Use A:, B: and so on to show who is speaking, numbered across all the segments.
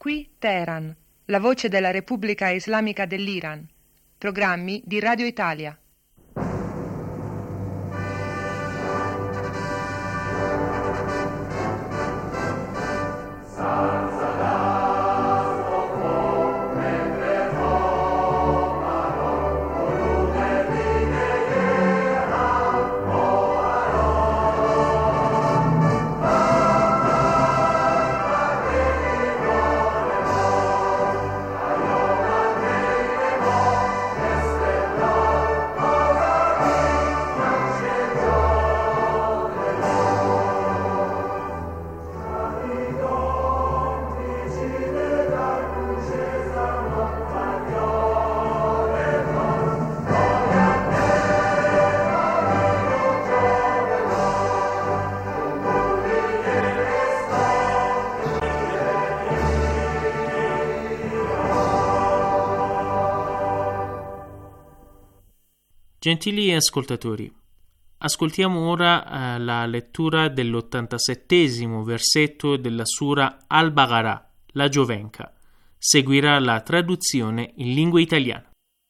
A: Qui Teheran, la voce della Repubblica Islamica dell'Iran. Programmi di Radio Italia.
B: Gentili ascoltatori, ascoltiamo ora la lettura dell'87° versetto della Sura Al-Baqarah, la Giovenca. Seguirà la traduzione in lingua italiana.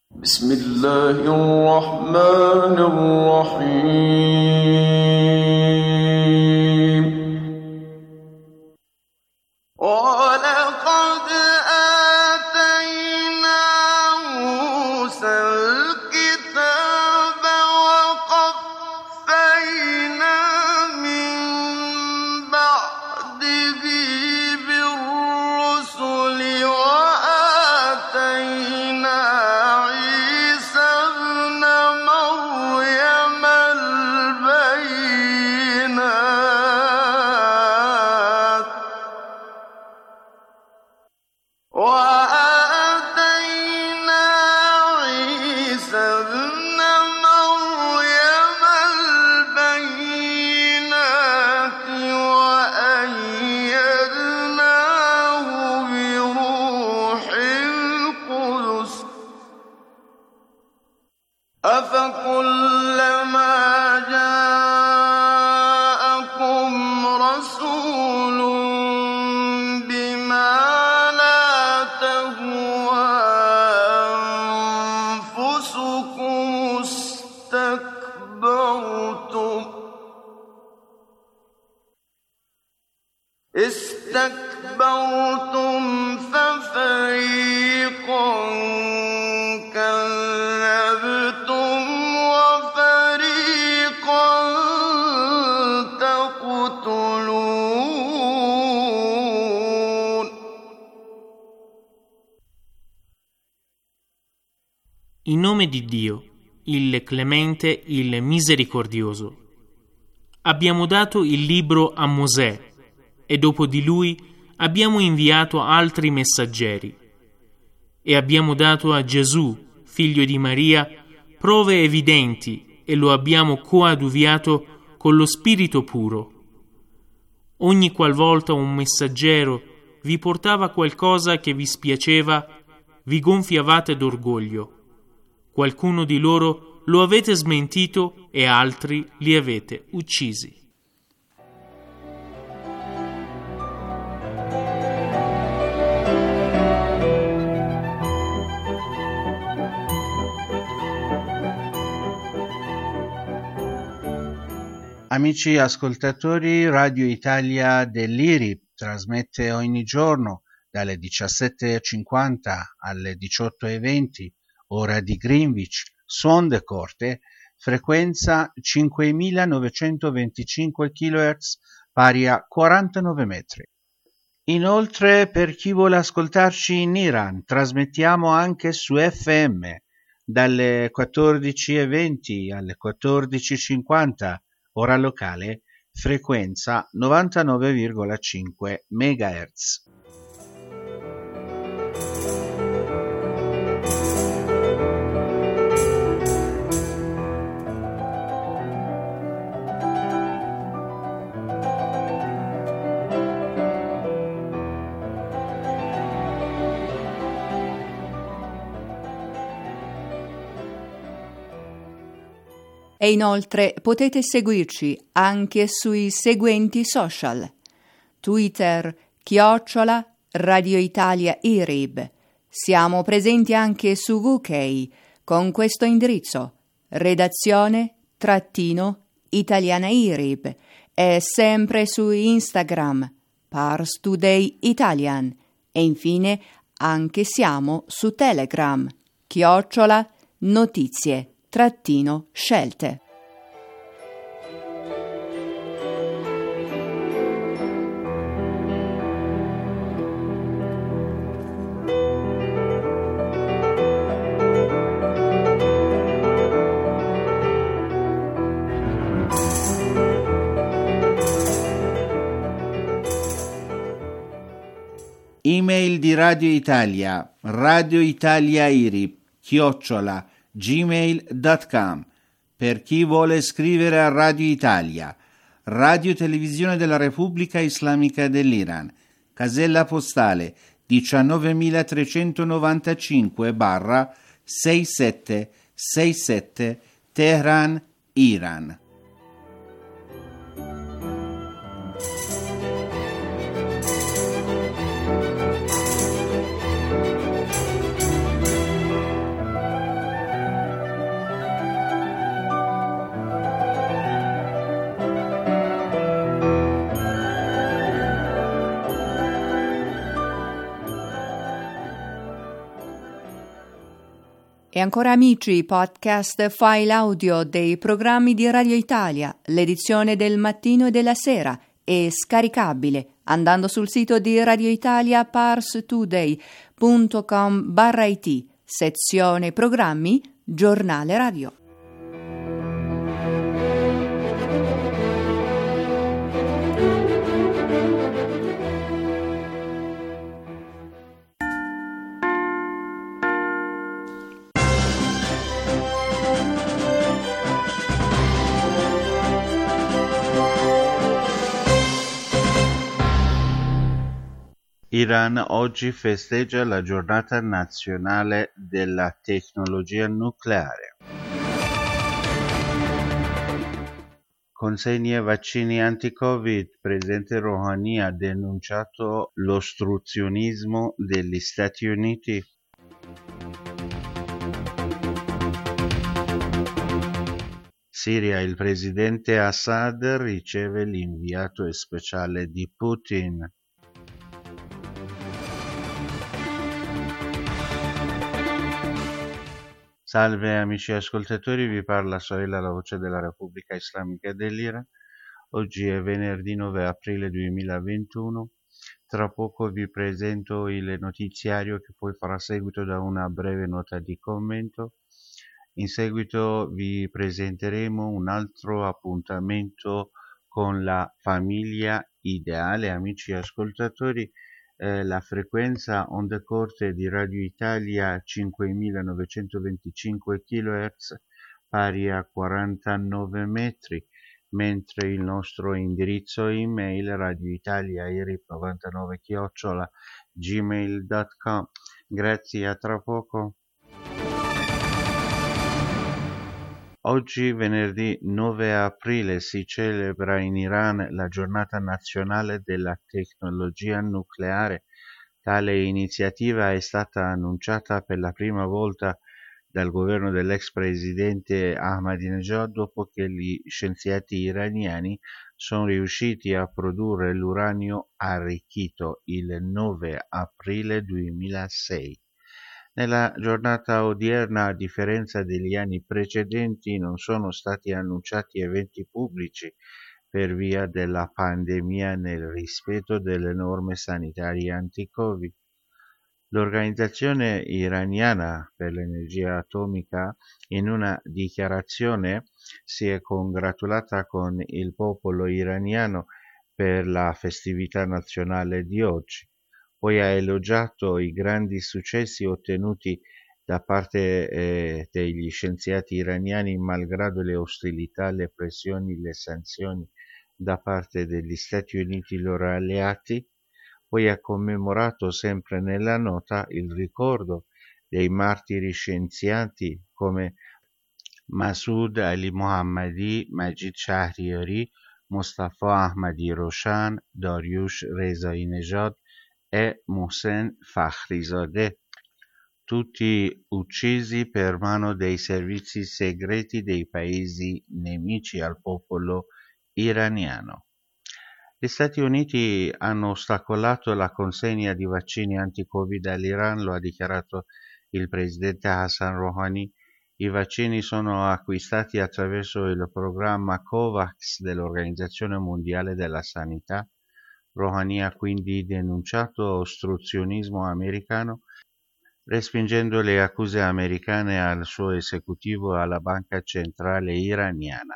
C: استكبرتم ففريقا كذبتم وفريقا تقتلون.
B: In nome di Dio, il Clemente, il Misericordioso. Abbiamo dato il libro a Mosè e dopo di lui abbiamo inviato altri messaggeri e abbiamo dato a Gesù, figlio di Maria, prove evidenti e lo abbiamo coadiuviato con lo Spirito puro. Ogni qualvolta un messaggero vi portava qualcosa che vi spiaceva, vi gonfiavate d'orgoglio. Qualcuno di loro lo avete smentito e altri li avete uccisi.
D: Amici ascoltatori, Radio Italia dell'IRI trasmette ogni giorno dalle 17:50 alle 18:20, ora di Greenwich, suon de corte, frequenza 5925 kHz, pari a 49 metri. Inoltre, per chi vuole ascoltarci in Iran, trasmettiamo anche su FM dalle 14:20 alle 14:50, ora locale, frequenza 99,5 MHz.
E: E inoltre potete seguirci anche sui seguenti social: Twitter Radio Italia IRIB. Siamo presenti anche su VK con questo indirizzo: redazione-italiana IRIB, e sempre su Instagram Pars Today Italian, e infine anche siamo su Telegram @notizie-scelte.
D: Email di Radio Italia, radioitaliairib@gmail.com. Per chi vuole scrivere a Radio Italia, Radio Televisione della Repubblica Islamica dell'Iran, casella postale 19395/6767 Teheran, Iran.
E: E ancora amici, podcast file audio dei programmi di Radio Italia, l'edizione del mattino e della sera, è scaricabile andando sul sito di Radio Italia parstoday.com/it, sezione programmi, giornale radio.
D: Iran oggi festeggia la giornata nazionale della tecnologia nucleare. Consegne vaccini anti-Covid. Presidente Rouhani ha denunciato l'ostruzionismo degli Stati Uniti. Siria, il presidente Assad riceve l'inviato speciale di Putin. Salve amici ascoltatori, vi parla Sohail, la voce della Repubblica Islamica dell'Iran. Oggi è venerdì 9 aprile 2021. Tra poco vi presento il notiziario che poi farà seguito da una breve nota di commento. In seguito vi presenteremo un altro appuntamento con la famiglia ideale. Amici ascoltatori, la frequenza onde corte di Radio Italia 5925 kHz, pari a 49 metri, mentre il nostro indirizzo email radioitalia@gmail.com. Grazie, a tra poco. Oggi, venerdì 9 aprile, si celebra in Iran la giornata nazionale della tecnologia nucleare. Tale iniziativa è stata annunciata per la prima volta dal governo dell'ex presidente Ahmadinejad dopo che gli scienziati iraniani sono riusciti a produrre l'uranio arricchito il 9 aprile 2006. Nella giornata odierna, a differenza degli anni precedenti, non sono stati annunciati eventi pubblici per via della pandemia nel rispetto delle norme sanitarie anti-Covid. L'Organizzazione iraniana per l'energia atomica, in una dichiarazione, si è congratulata con il popolo iraniano per la festività nazionale di oggi. Poi ha elogiato i grandi successi ottenuti da parte degli scienziati iraniani malgrado le ostilità, le pressioni, le sanzioni da parte degli Stati Uniti loro alleati. Poi ha commemorato sempre nella nota il ricordo dei martiri scienziati come Masoud Ali Mohammadi, Majid Shahriari, Mustafa Ahmadi Roshan, Dariush Rezai Nejad e Mohsen Fakhrizadeh, tutti uccisi per mano dei servizi segreti dei paesi nemici al popolo iraniano. Gli Stati Uniti hanno ostacolato la consegna di vaccini anti-Covid all'Iran, lo ha dichiarato il presidente Hassan Rouhani. I vaccini sono acquistati attraverso il programma COVAX dell'Organizzazione Mondiale della Sanità. Rouhani ha quindi denunciato ostruzionismo americano, respingendo le accuse americane al suo esecutivo e alla banca centrale iraniana.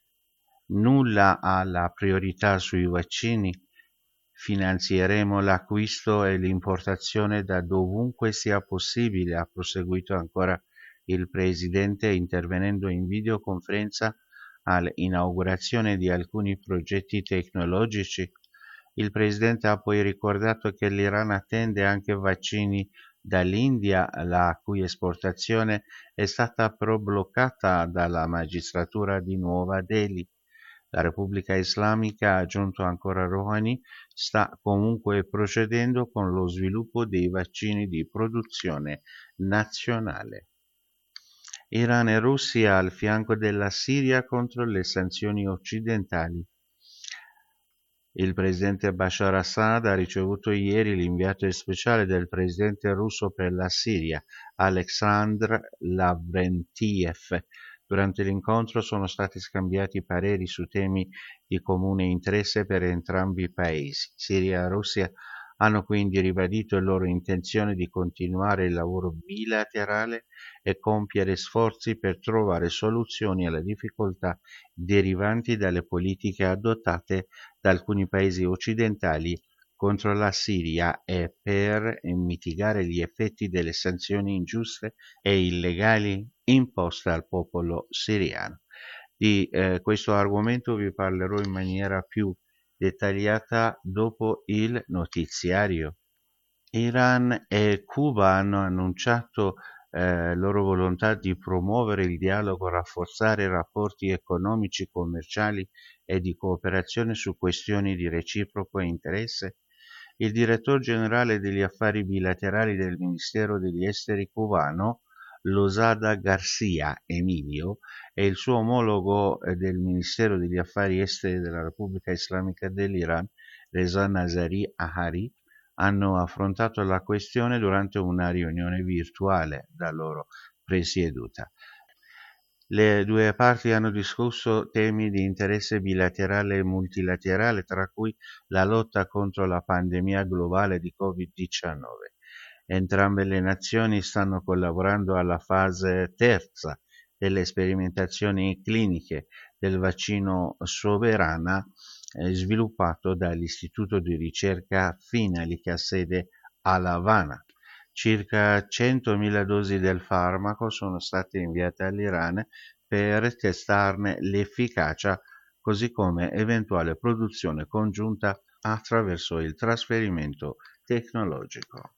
D: Nulla ha la priorità sui vaccini. Finanzieremo l'acquisto e l'importazione da dovunque sia possibile, ha proseguito ancora il presidente intervenendo in videoconferenza all'inaugurazione di alcuni progetti tecnologici. Il presidente ha poi ricordato che l'Iran attende anche vaccini dall'India, la cui esportazione è stata però bloccata dalla magistratura di Nuova Delhi. La Repubblica Islamica, ha aggiunto ancora Rouhani, sta comunque procedendo con lo sviluppo dei vaccini di produzione nazionale. Iran e Russia al fianco della Siria contro le sanzioni occidentali. Il presidente Bashar Assad ha ricevuto ieri l'inviato speciale del presidente russo per la Siria, Alexandr Lavrentiev. Durante l'incontro sono stati scambiati pareri su temi di comune interesse per entrambi i paesi. Siria e Russia hanno quindi ribadito la loro intenzione di continuare il lavoro bilaterale e compiere sforzi per trovare soluzioni alle difficoltà derivanti dalle politiche adottate da alcuni paesi occidentali contro la Siria e per mitigare gli effetti delle sanzioni ingiuste e illegali imposte al popolo siriano. Di questo argomento vi parlerò in maniera più dettagliata dopo il notiziario. Iran e Cuba hanno annunciato loro volontà di promuovere il dialogo, rafforzare i rapporti economici, commerciali e di cooperazione su questioni di reciproco interesse. Il direttore generale degli affari bilaterali del Ministero degli Esteri cubano, Losada García Emilio, e il suo omologo del Ministero degli Affari Esteri della Repubblica Islamica dell'Iran, Reza Nazari Ahari, hanno affrontato la questione durante una riunione virtuale da loro presieduta. Le due parti hanno discusso temi di interesse bilaterale e multilaterale, tra cui la lotta contro la pandemia globale di Covid-19. Entrambe le nazioni stanno collaborando alla fase terza delle sperimentazioni cliniche del vaccino Soberana sviluppato dall'Istituto di ricerca Finali che ha sede a La Habana. Circa 100.000 dosi del farmaco sono state inviate all'Iran per testarne l'efficacia, così come eventuale produzione congiunta attraverso il trasferimento tecnologico.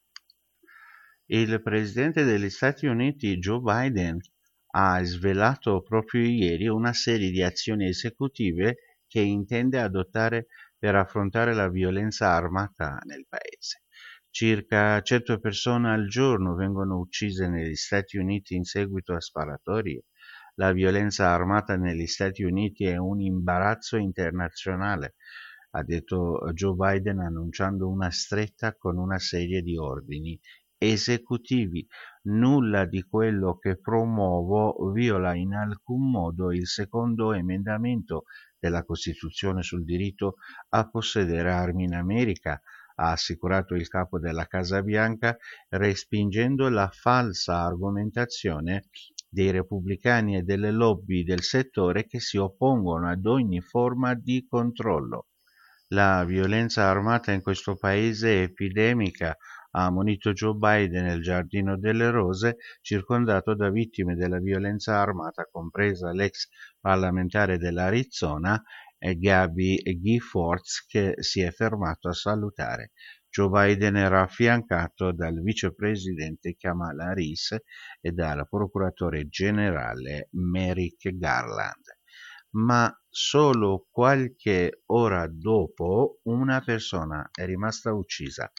D: Il presidente degli Stati Uniti, Joe Biden, ha svelato proprio ieri una serie di azioni esecutive che intende adottare per affrontare la violenza armata nel paese. Circa 100 persone al giorno vengono uccise negli Stati Uniti in seguito a sparatorie. La violenza armata negli Stati Uniti è un imbarazzo internazionale, ha detto Joe Biden annunciando una stretta con una serie di ordini esecutivi. Nulla di quello che promuovo viola in alcun modo il secondo emendamento della Costituzione sul diritto a possedere armi in America, ha assicurato il capo della Casa Bianca, respingendo la falsa argomentazione dei repubblicani e delle lobby del settore che si oppongono ad ogni forma di controllo. La violenza armata in questo paese è epidemica, ha ammonito Joe Biden nel Giardino delle Rose, circondato da vittime della violenza armata, compresa l'ex parlamentare dell'Arizona, Gabby Giffords, che si è fermato a salutare. Joe Biden era affiancato dal vicepresidente Kamala Harris e dal procuratore generale Merrick Garland. Ma solo qualche ora dopo una persona è rimasta uccisa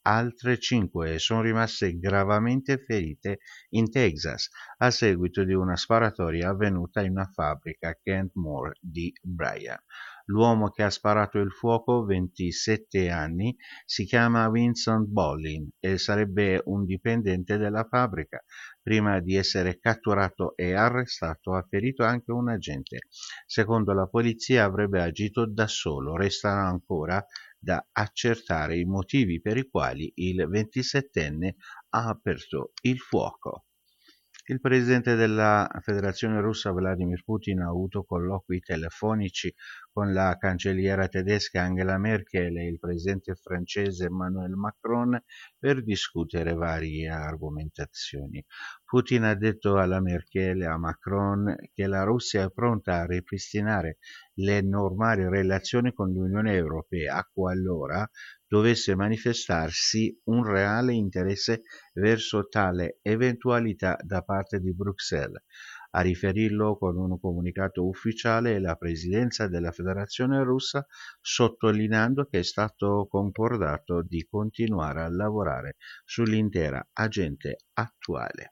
D: altre 5 sono rimaste gravemente ferite in Texas a seguito di una sparatoria avvenuta in una fabbrica Kent Moore di Bryan. L'uomo che ha sparato il fuoco, 27 anni, si chiama Vincent Bollin e sarebbe un dipendente della fabbrica. Prima di essere catturato e arrestato ha ferito anche un agente. Secondo la polizia avrebbe agito da solo. Restano ancora da accertare i motivi per i quali il 27enne ha aperto il fuoco. Il presidente della Federazione Russa Vladimir Putin ha avuto colloqui telefonici con la cancelliera tedesca Angela Merkel e il presidente francese Emmanuel Macron per discutere varie argomentazioni. Putin ha detto alla Merkel e a Macron che la Russia è pronta a ripristinare le normali relazioni con l'Unione Europea qualora dovesse manifestarsi un reale interesse verso tale eventualità da parte di Bruxelles. A riferirlo con un comunicato ufficiale la Presidenza della Federazione Russa, sottolineando che è stato concordato di continuare a lavorare sull'intera agenda attuale.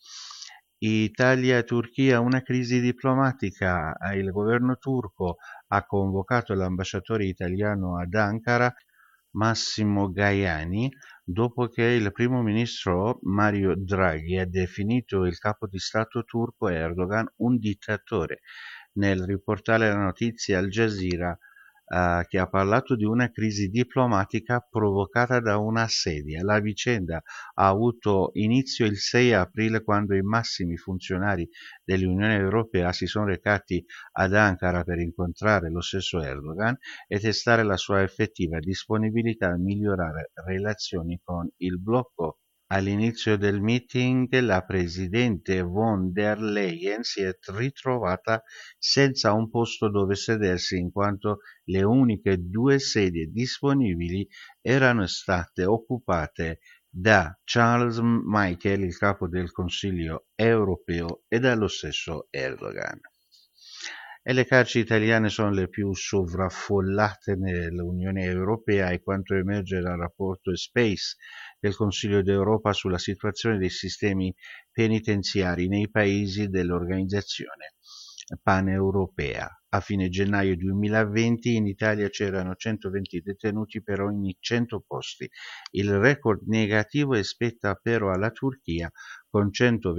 D: Italia e Turchia, una crisi diplomatica. Il governo turco ha convocato l'ambasciatore italiano ad Ankara, Massimo Gaiani, dopo che il primo ministro Mario Draghi ha definito il capo di Stato turco Erdogan un dittatore. Nel riportare la notizia Al Jazeera, che ha parlato di una crisi diplomatica provocata da un'assedia. La vicenda ha avuto inizio il 6 aprile quando i massimi funzionari dell'Unione Europea si sono recati ad Ankara per incontrare lo stesso Erdogan e testare la sua effettiva disponibilità a migliorare relazioni con il blocco. All'inizio del meeting la presidente von der Leyen si è ritrovata senza un posto dove sedersi in quanto le uniche 2 sedie disponibili erano state occupate da Charles Michel, il capo del Consiglio europeo, e dallo stesso Erdogan. E le carceri italiane sono le più sovraffollate nell'Unione Europea, e quanto emerge dal rapporto Space del Consiglio d'Europa sulla situazione dei sistemi penitenziari nei paesi dell'organizzazione paneuropea. A fine gennaio 2020 in Italia c'erano 120 detenuti per ogni 100 posti. Il record negativo spetta però alla Turchia, con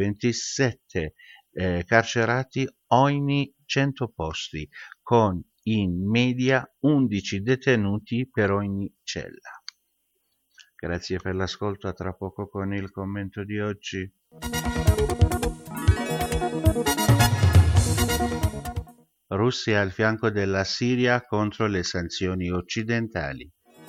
D: 127 carcerati ogni 100 posti, con in media 11 detenuti per ogni cella. Grazie per l'ascolto, a tra poco con il commento di oggi. Russia al fianco della Siria contro le sanzioni occidentali.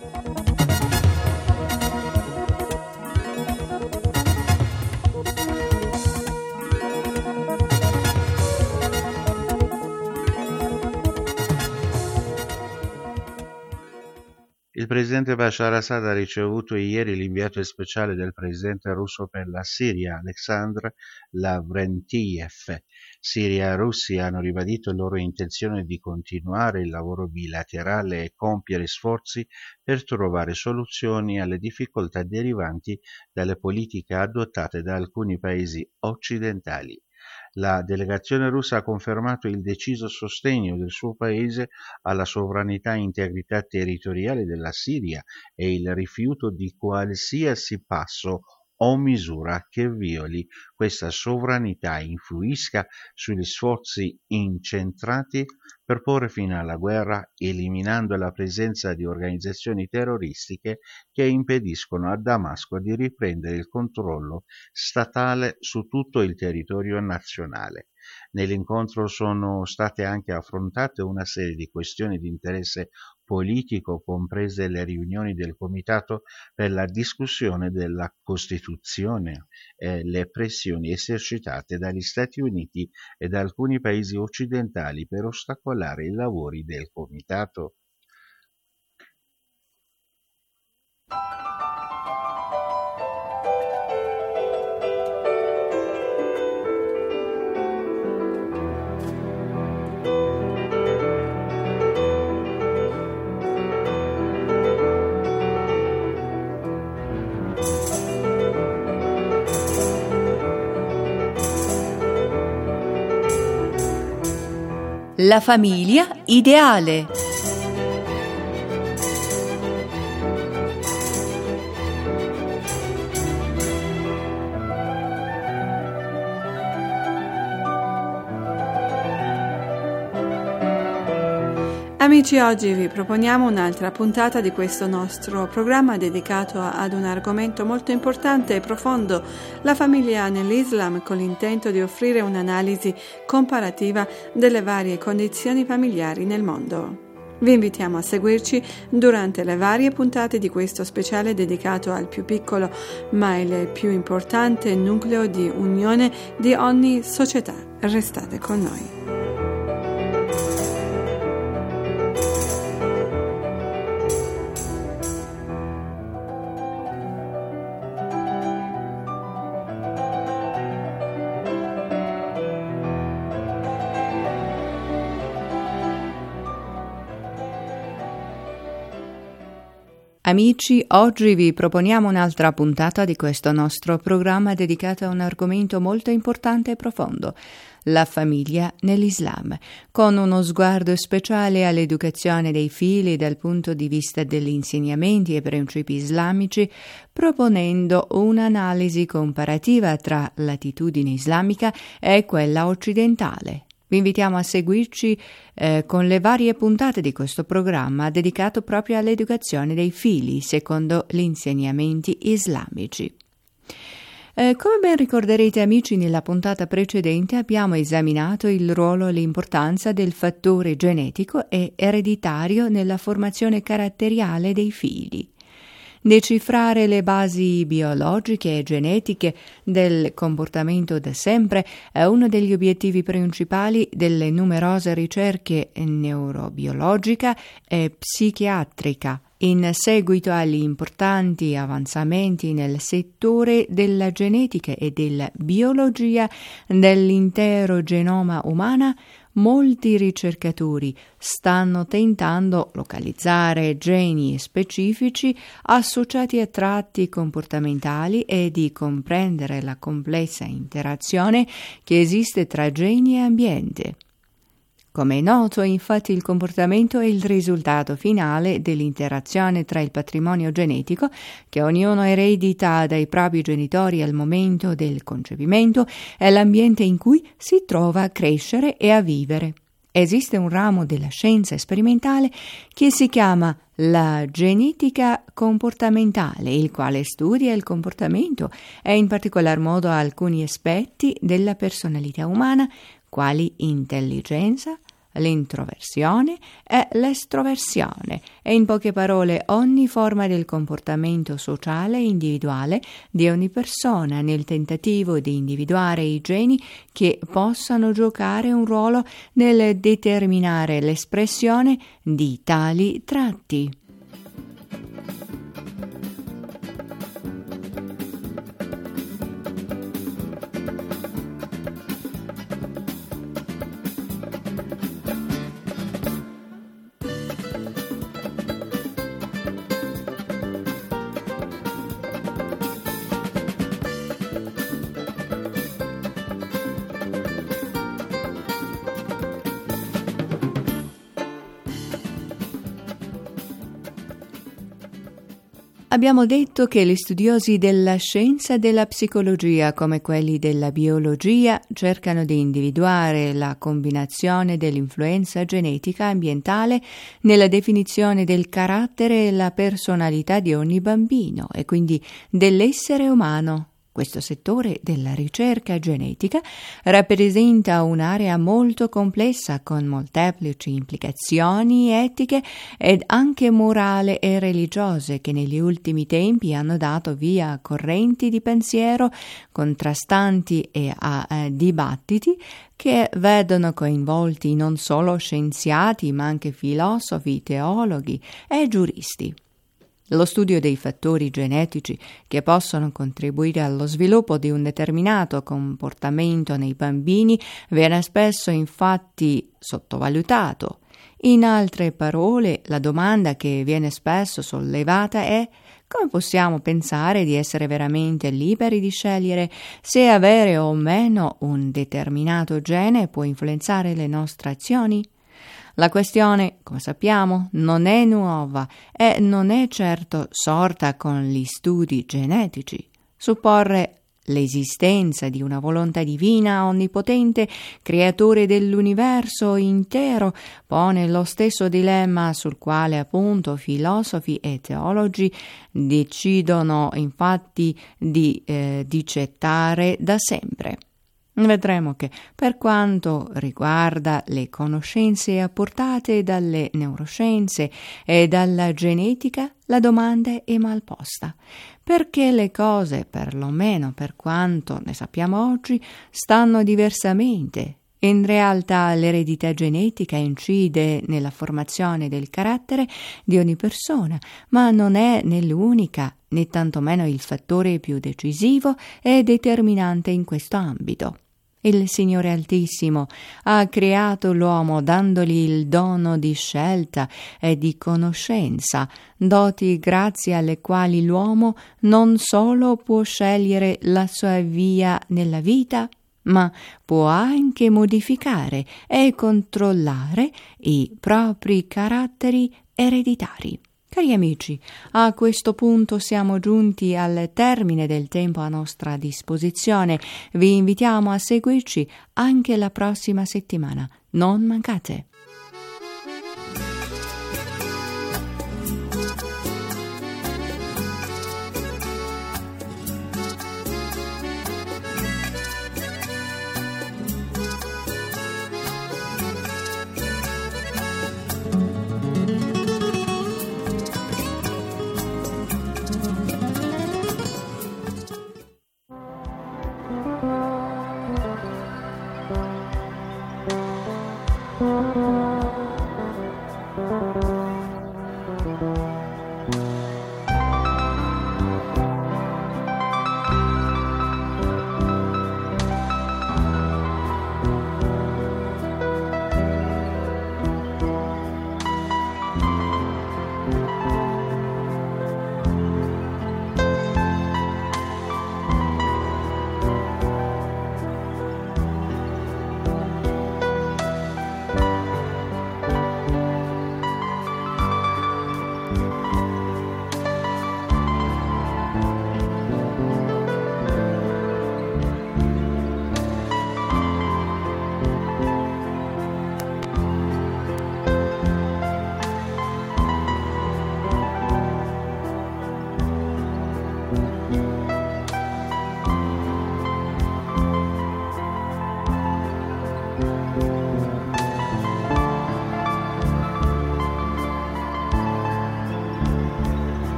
D: Il presidente Bashar Assad ha ricevuto ieri l'inviato speciale del presidente russo per la Siria, Alexandr Lavrentiev. Siria e Russia hanno ribadito la loro intenzione di continuare il lavoro bilaterale e compiere sforzi per trovare soluzioni alle difficoltà derivanti dalle politiche adottate da alcuni paesi occidentali. La delegazione russa ha confermato il deciso sostegno del suo paese alla sovranità e integrità territoriale della Siria e il rifiuto di qualsiasi passo o misura che violi questa sovranità e influisca sugli sforzi incentrati per porre fine alla guerra, eliminando la presenza di organizzazioni terroristiche che impediscono a Damasco di riprendere il controllo statale su tutto il territorio nazionale. Nell'incontro sono state anche affrontate una serie di questioni di interesse politico, comprese le riunioni del Comitato per la discussione della Costituzione e le pressioni esercitate dagli Stati Uniti e da alcuni paesi occidentali per ostacolare i lavori del Comitato.
E: La famiglia ideale.
F: Amici, oggi vi proponiamo un'altra puntata di questo nostro programma dedicato ad un argomento molto importante e profondo, la famiglia nell'Islam, con l'intento di offrire un'analisi comparativa delle varie condizioni familiari nel mondo. Vi invitiamo a seguirci durante le varie puntate di questo speciale dedicato al più piccolo ma il più importante nucleo di unione di ogni società. Restate con noi.
E: Amici, oggi vi proponiamo un'altra puntata di questo nostro programma dedicato a un argomento molto importante e profondo, la famiglia nell'Islam, con uno sguardo speciale all'educazione dei figli dal punto di vista degli insegnamenti e principi islamici, proponendo un'analisi comparativa tra l'attitudine islamica e quella occidentale. Vi invitiamo a seguirci con le varie puntate di questo programma dedicato proprio all'educazione dei figli secondo gli insegnamenti islamici. Come ben ricorderete, amici, nella puntata precedente abbiamo esaminato il ruolo e l'importanza del fattore genetico e ereditario nella formazione caratteriale dei figli. Decifrare le basi biologiche e genetiche del comportamento da sempre è uno degli obiettivi principali delle numerose ricerche neurobiologica e psichiatrica in seguito agli importanti avanzamenti nel settore della genetica e della biologia dell'intero genoma umano. Molti ricercatori stanno tentando localizzare geni specifici associati a tratti comportamentali e di comprendere la complessa interazione che esiste tra geni e ambiente. Come è noto, infatti, il comportamento è il risultato finale dell'interazione tra il patrimonio genetico, che ognuno eredita dai propri genitori al momento del concepimento, e l'ambiente in cui si trova a crescere e a vivere. Esiste un ramo della scienza sperimentale che si chiama la genetica comportamentale, il quale studia il comportamento e in particolar modo alcuni aspetti della personalità umana, quali intelligenza, l'introversione e l'estroversione, e in poche parole ogni forma del comportamento sociale e individuale di ogni persona nel tentativo di individuare i geni che possano giocare un ruolo nel determinare l'espressione di tali tratti. Abbiamo detto che gli studiosi della scienza e della psicologia, come quelli della biologia, cercano di individuare la combinazione dell'influenza genetica e ambientale nella definizione del carattere e la personalità di ogni bambino e quindi dell'essere umano. Questo settore della ricerca genetica rappresenta un'area molto complessa con molteplici implicazioni etiche ed anche morali e religiose che negli ultimi tempi hanno dato via a correnti di pensiero contrastanti e a dibattiti che vedono coinvolti non solo scienziati ma anche filosofi, teologhi e giuristi. Lo studio dei fattori genetici che possono contribuire allo sviluppo di un determinato comportamento nei bambini viene spesso infatti sottovalutato. In altre parole, la domanda che viene spesso sollevata è: come possiamo pensare di essere veramente liberi di scegliere se avere o meno un determinato gene può influenzare le nostre azioni? La questione, come sappiamo, non è nuova e non è certo sorta con gli studi genetici. Supporre l'esistenza di una volontà divina onnipotente, creatore dell'universo intero, pone lo stesso dilemma sul quale appunto filosofi e teologi decidono infatti di discettare da sempre. Vedremo che per quanto riguarda le conoscenze apportate dalle neuroscienze e dalla genetica, la domanda è mal posta, perché le cose, perlomeno per quanto ne sappiamo oggi, stanno diversamente. In realtà l'eredità genetica incide nella formazione del carattere di ogni persona, ma non è né l'unica, né tantomeno il fattore più decisivo e determinante in questo ambito. Il Signore Altissimo ha creato l'uomo dandogli il dono di scelta e di conoscenza, doti grazie alle quali l'uomo non solo può scegliere la sua via nella vita, ma può anche modificare e controllare i propri caratteri ereditari. Cari amici, a questo punto siamo giunti al termine del tempo a nostra disposizione. Vi invitiamo a seguirci anche la prossima settimana. Non mancate!